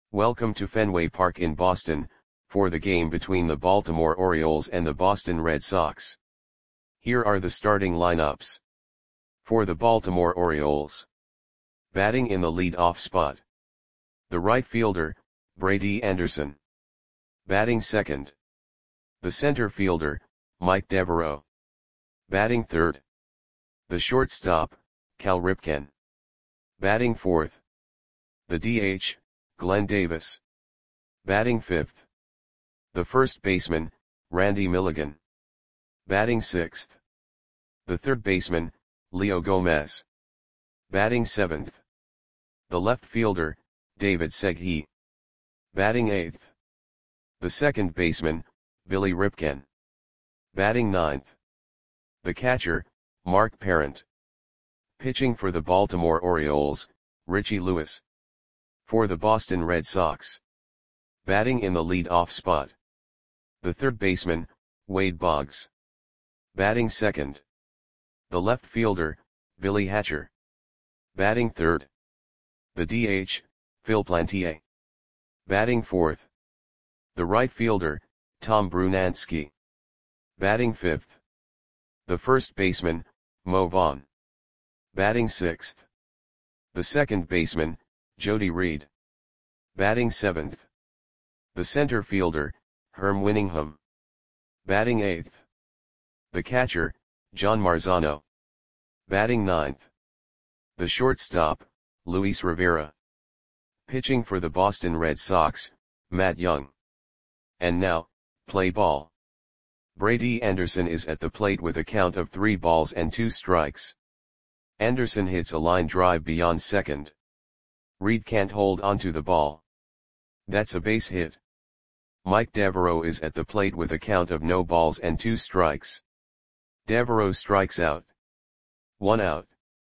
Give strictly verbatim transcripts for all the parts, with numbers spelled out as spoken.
Welcome to Fenway Park in Boston, for the game between the Baltimore Orioles and the Boston Red Sox. Here are the starting lineups. For the Baltimore Orioles. Batting in the lead-off spot. The right fielder, Brady Anderson. Batting second. The center fielder, Mike Devereaux. Batting third. The shortstop, Cal Ripken. Batting fourth. The D H, Glenn Davis. Batting fifth. The first baseman, Randy Milligan. Batting sixth. The third baseman, Leo Gomez. Batting seventh. The left fielder, David Segui. Batting eighth. The second baseman, Billy Ripken. Batting ninth. The catcher, Mark Parent. Pitching for the Baltimore Orioles, Richie Lewis. For the Boston Red Sox. Batting in the lead-off spot. The third baseman, Wade Boggs. Batting second. The left fielder, Billy Hatcher. Batting third. The D H, Phil Plantier. Batting fourth. The right fielder, Tom Brunansky. Batting fifth. The first baseman, Mo Vaughn. Batting sixth. The second baseman, Jody Reed. Batting seventh. The center fielder, Herm Winningham. Batting eighth. The catcher, John Marzano. Batting ninth. The shortstop, Luis Rivera. Pitching for the Boston Red Sox, Matt Young. And now, play ball. Brady Anderson is at the plate with a count of three balls and two strikes. Anderson hits a line drive beyond second. Reed can't hold onto the ball. That's a base hit. Mike Devereaux is at the plate with a count of no balls and two strikes. Devereaux strikes out. One out.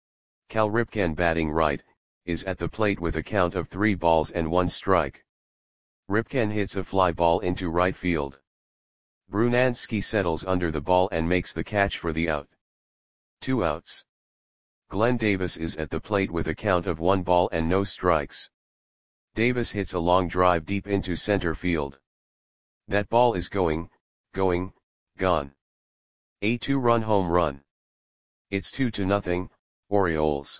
Cal Ripken, batting right, is at the plate with a count of three balls and one strike. Ripken hits a fly ball into right field. Brunansky settles under the ball and makes the catch for the out. Two outs. Glenn Davis is at the plate with a count of one ball and no strikes. Davis hits a long drive deep into center field. That ball is going, going, gone. A two-run home run. It's two to nothing, Orioles.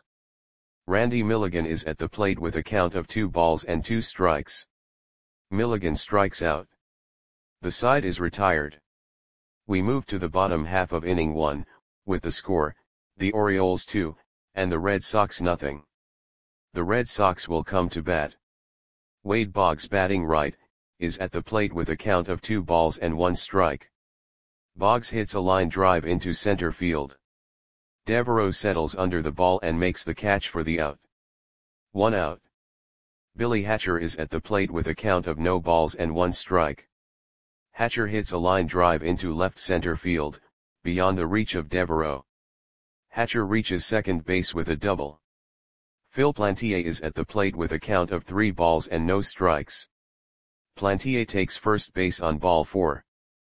Randy Milligan is at the plate with a count of two balls and two strikes. Milligan strikes out. The side is retired. We move to the bottom half of inning one, with the score, the Orioles two, and the Red Sox nothing. The Red Sox will come to bat. Wade Boggs, batting right, is at the plate with a count of two balls and one strike. Boggs hits a line drive into center field. Devereaux settles under the ball and makes the catch for the out. One out. Billy Hatcher is at the plate with a count of no balls and one strike. Hatcher hits a line drive into left center field, beyond the reach of Devereaux. Hatcher reaches second base with a double. Phil Plantier is at the plate with a count of three balls and no strikes. Plantier takes first base on ball four.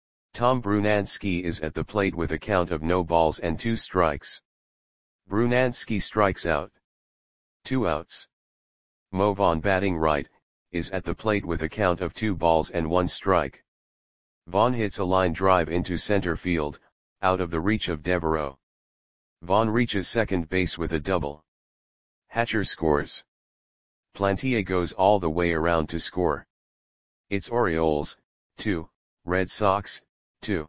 Tom Brunansky is at the plate with a count of no balls and two strikes. Brunansky strikes out. Two outs. Mo Vaughn, batting right, is at the plate with a count of two balls and one strike. Vaughn hits a line drive into center field, out of the reach of Devereaux. Vaughn reaches second base with a double. Hatcher scores. Plantier goes all the way around to score. It's Orioles, two, Red Sox, two.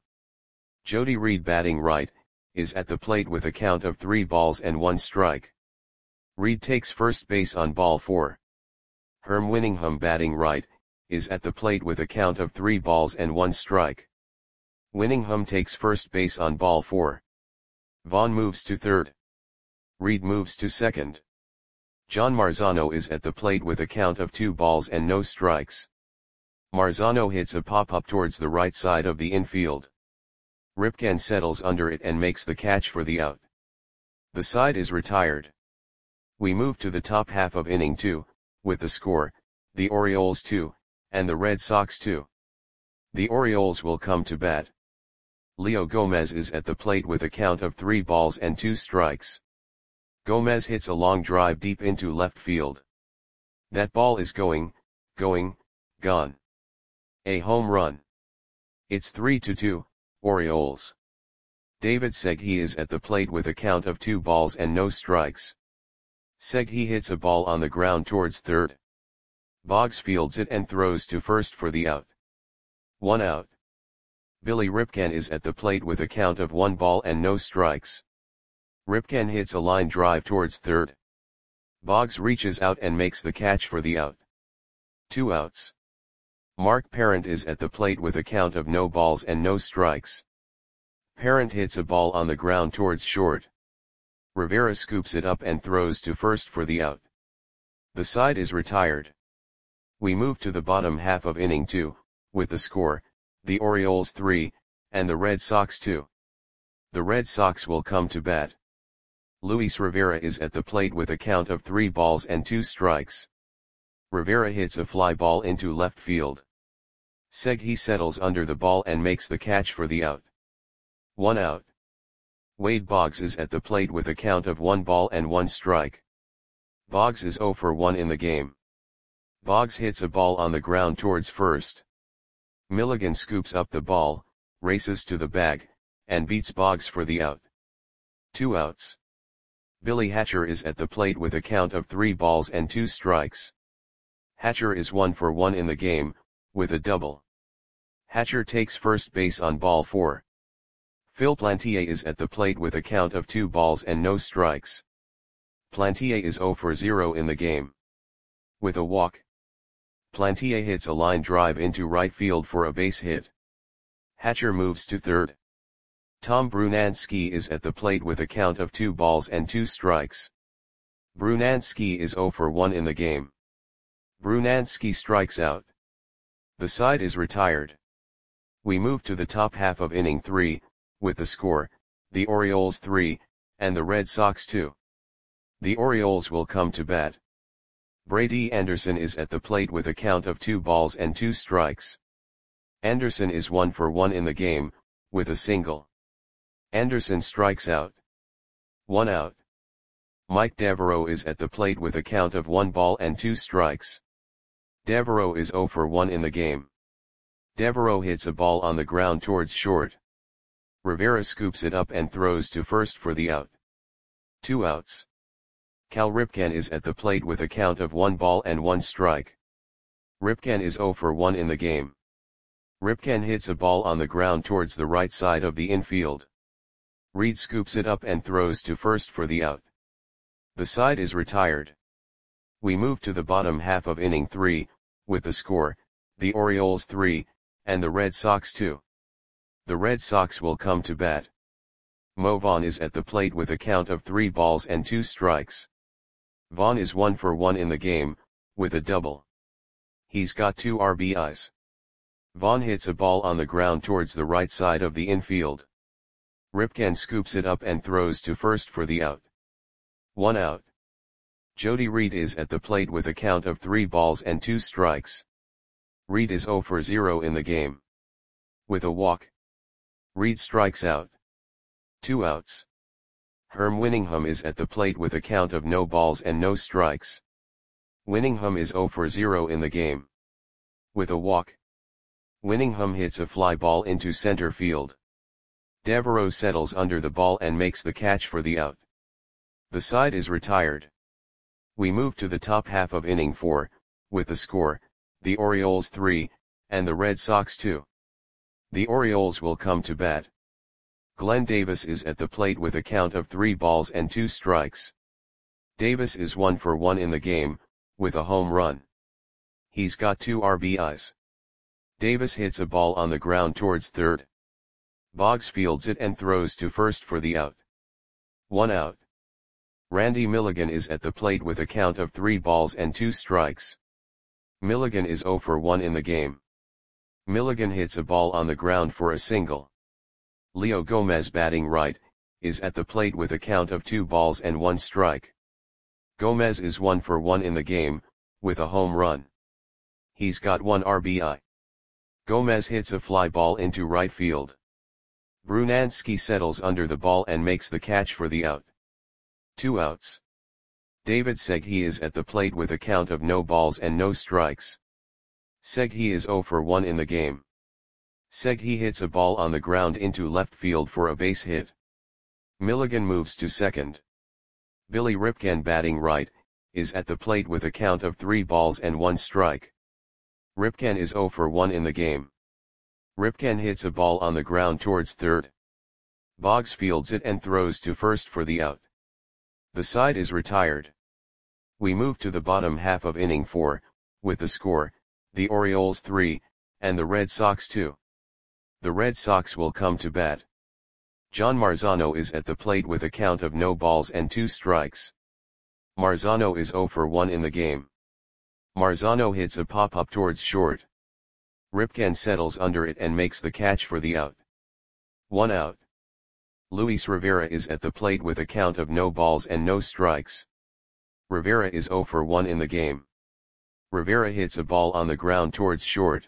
Jody Reed, batting right, is at the plate with a count of three balls and one strike. Reed takes first base on ball four. Herm Winningham, batting right, is at the plate with a count of three balls and one strike. Winningham takes first base on ball four. Vaughn moves to third. Reed moves to second. John Marzano is at the plate with a count of two balls and no strikes. Marzano hits a pop-up towards the right side of the infield. Ripken settles under it and makes the catch for the out. The side is retired. We move to the top half of inning two, with the score, the Orioles two, and the Red Sox two. The Orioles will come to bat. Leo Gomez is at the plate with a count of three balls and two strikes. Gomez hits a long drive deep into left field. That ball is going, going, gone. A home run. It's three to two, Orioles. David Segui is at the plate with a count of two balls and no strikes. Segui hits a ball on the ground towards third. Boggs fields it and throws to first for the out. One out. Billy Ripken is at the plate with a count of one ball and no strikes. Ripken hits a line drive towards third. Boggs reaches out and makes the catch for the out. Two outs. Mark Parent is at the plate with a count of no balls and no strikes. Parent hits a ball on the ground towards short. Rivera scoops it up and throws to first for the out. The side is retired. We move to the bottom half of inning two, with the score, the Orioles three, and the Red Sox two. The Red Sox will come to bat. Luis Rivera is at the plate with a count of three balls and two strikes. Rivera hits a fly ball into left field. Segui settles under the ball and makes the catch for the out. One out. Wade Boggs is at the plate with a count of one ball and one strike. Boggs is zero for one in the game. Boggs hits a ball on the ground towards first. Milligan scoops up the ball, races to the bag, and beats Boggs for the out. Two outs. Billy Hatcher is at the plate with a count of three balls and two strikes. Hatcher is one for one in the game, with a double. Hatcher takes first base on ball four. Phil Plantier is at the plate with a count of two balls and no strikes. Plantier is zero for zero in the game. With a walk, Plantier hits a line drive into right field for a base hit. Hatcher moves to third. Tom Brunansky is at the plate with a count of two balls and two strikes. Brunansky is zero for one in the game. Brunansky strikes out. The side is retired. We move to the top half of inning three, with the score, the Orioles three, and the Red Sox two. The Orioles will come to bat. Brady Anderson is at the plate with a count of two balls and two strikes. Anderson is one for one in the game, with a single. Anderson strikes out. One out. Mike Devereaux is at the plate with a count of one ball and two strikes. Devereaux is zero for one in the game. Devereaux hits a ball on the ground towards short. Rivera scoops it up and throws to first for the out. Two outs. Cal Ripken is at the plate with a count of one ball and one strike. Ripken is zero for one in the game. Ripken hits a ball on the ground towards the right side of the infield. Reed scoops it up and throws to first for the out. The side is retired. We move to the bottom half of inning three, with the score, the Orioles three, and the Red Sox two. The Red Sox will come to bat. Mo Vaughn is at the plate with a count of three balls and two strikes. Vaughn is one for one in the game, with a double. He's got two R B Is. Vaughn hits a ball on the ground towards the right side of the infield. Ripken scoops it up and throws to first for the out. One out. Jody Reed is at the plate with a count of three balls and two strikes. Reed is zero for zero in the game. With a walk, Reed strikes out. Two outs. Herm Winningham is at the plate with a count of no balls and no strikes. Winningham is zero for zero in the game. With a walk, Winningham hits a fly ball into center field. Devereaux settles under the ball and makes the catch for the out. The side is retired. We move to the top half of inning four, with the score, the Orioles three, and the Red Sox two. The Orioles will come to bat. Glenn Davis is at the plate with a count of three balls and two strikes. Davis is one for one in the game, with a home run. He's got two R B Is. Davis hits a ball on the ground towards third. Boggs fields it and throws to first for the out. One out. Randy Milligan is at the plate with a count of three balls and two strikes. Milligan is zero for one in the game. Milligan hits a ball on the ground for a single. Leo Gomez, batting right, is at the plate with a count of two balls and one strike. Gomez is one for one in the game, with a home run. He's got one R B I. Gomez hits a fly ball into right field. Brunansky settles under the ball and makes the catch for the out. Two outs. David Segui is at the plate with a count of no balls and no strikes. Segui is zero for one in the game. Segui hits a ball on the ground into left field for a base hit. Milligan moves to second. Billy Ripken, batting right, is at the plate with a count of three balls and one strike. Ripken is zero for one in the game. Ripken hits a ball on the ground towards third. Boggs fields it and throws to first for the out. The side is retired. We move to the bottom half of inning four, with the score, the Orioles three, and the Red Sox two. The Red Sox will come to bat. John Marzano is at the plate with a count of no balls and two strikes. Marzano is zero for one in the game. Marzano hits a pop-up towards short. Ripken settles under it and makes the catch for the out. One out. Luis Rivera is at the plate with a count of no balls and no strikes. Rivera is zero for one in the game. Rivera hits a ball on the ground towards short.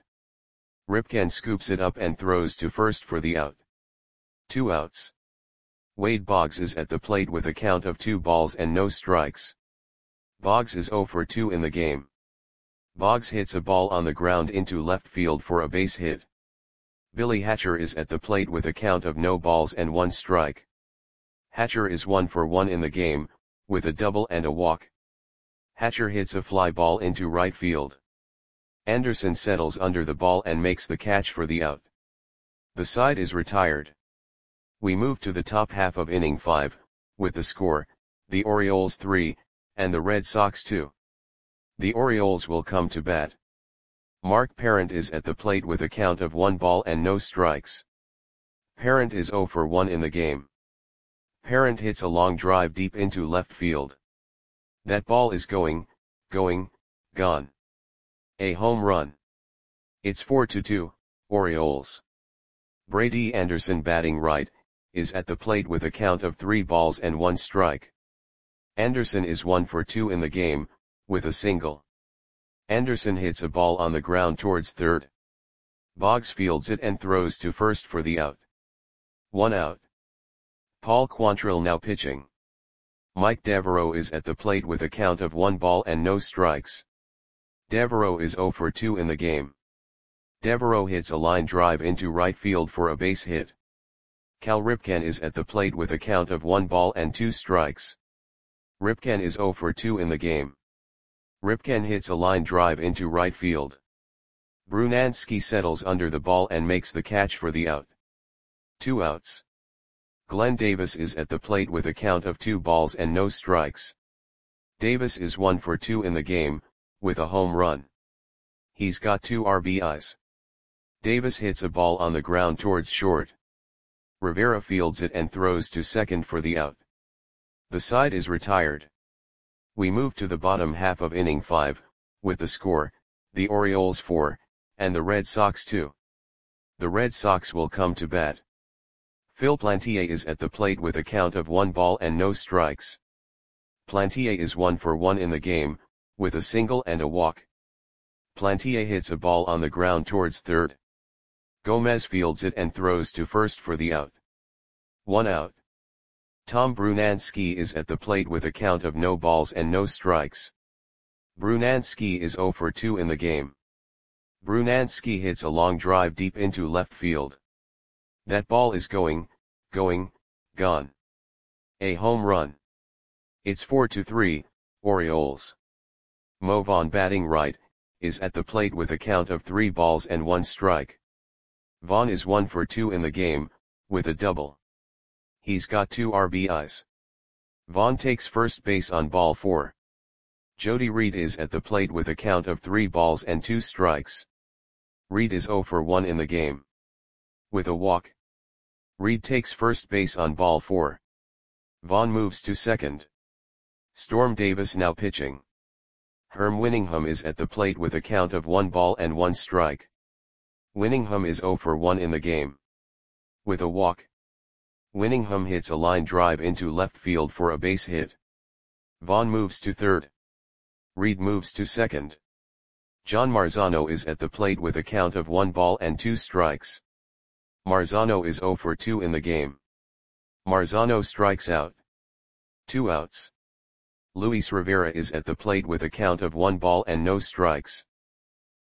Ripken scoops it up and throws to first for the out. Two outs. Wade Boggs is at the plate with a count of two balls and no strikes. Boggs is zero for two in the game. Boggs hits a ball on the ground into left field for a base hit. Billy Hatcher is at the plate with a count of no balls and one strike. Hatcher is one for one in the game, with a double and a walk. Hatcher hits a fly ball into right field. Anderson settles under the ball and makes the catch for the out. The side is retired. We move to the top half of inning five, with the score, the Orioles three, and the Red Sox two. The Orioles will come to bat. Mark Parent is at the plate with a count of one ball and no strikes. Parent is zero for one in the game. Parent hits a long drive deep into left field. That ball is going, going, gone. A home run. It's four to two, Orioles. Brady Anderson, batting right, is at the plate with a count of three balls and one strike. Anderson is one for two in the game, with a single. Anderson hits a ball on the ground towards third. Boggs fields it and throws to first for the out. One out. Paul Quantrill now pitching. Mike Devereaux is at the plate with a count of one ball and no strikes. Devereaux is zero for two in the game. Devereaux hits a line drive into right field for a base hit. Cal Ripken is at the plate with a count of one ball and two strikes. Ripken is zero for two in the game. Ripken hits a line drive into right field. Brunansky settles under the ball and makes the catch for the out. Two outs. Glenn Davis is at the plate with a count of two balls and no strikes. Davis is one for two in the game, with a home run. He's got two R B Is. Davis hits a ball on the ground towards short. Rivera fields it and throws to second for the out. The side is retired. We move to the bottom half of inning five, with the score, the Orioles four, and the Red Sox two. The Red Sox will come to bat. Phil Plantier is at the plate with a count of one ball and no strikes. Plantier is one for one in the game, with a single and a walk. Plantier hits a ball on the ground towards third. Gomez fields it and throws to first for the out. One out. Tom Brunansky is at the plate with a count of no balls and no strikes. Brunansky is zero for two in the game. Brunansky hits a long drive deep into left field. That ball is going, going, gone. A home run. It's four to three, Orioles. Mo Vaughn, batting right, is at the plate with a count of three balls and one strike. Vaughn is one for two in the game, with a double. He's got two R B Is. Vaughn takes first base on ball four. Jody Reed is at the plate with a count of three balls and two strikes. Reed is zero for one in the game. With a walk. Reed takes first base on ball four. Vaughn moves to second. Storm Davis now pitching. Herm Winningham is at the plate with a count of one ball and one strike. Winningham is zero for one in the game. With a walk. Winningham hits a line drive into left field for a base hit. Vaughn moves to third. Reed moves to second. John Marzano is at the plate with a count of one ball and two strikes. Marzano is zero for two in the game. Marzano strikes out. Two outs. Luis Rivera is at the plate with a count of one ball and no strikes.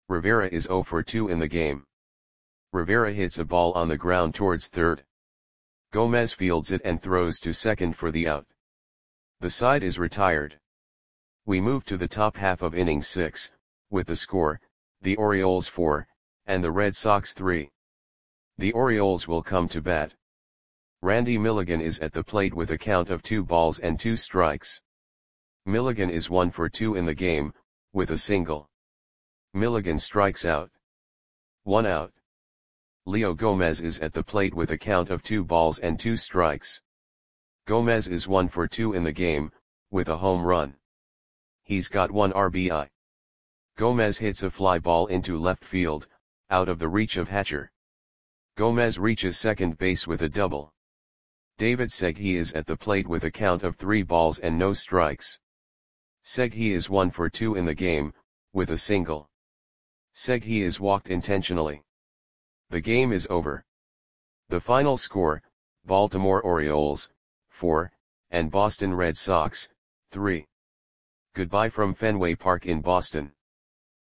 Rivera is zero for two in the game. Rivera hits a ball on the ground towards third. Gomez fields it and throws to second for the out. The side is retired. We move to the top half of inning six, with the score, the Orioles four, and the Red Sox three. The Orioles will come to bat. Randy Milligan is at the plate with a count of two balls and two strikes. Milligan is one for two in the game, with a single. Milligan strikes out. One out. Leo Gomez is at the plate with a count of two balls and two strikes. Gomez is one for two in the game, with a home run. He's got one R B I. Gomez hits a fly ball into left field, out of the reach of Hatcher. Gomez reaches second base with a double. David Segui is at the plate with a count of three balls and no strikes. Segui is one for two in the game, with a single. Segui is walked intentionally. The game is over. The final score, Baltimore Orioles, four, and Boston Red Sox, three. Goodbye from Fenway Park in Boston.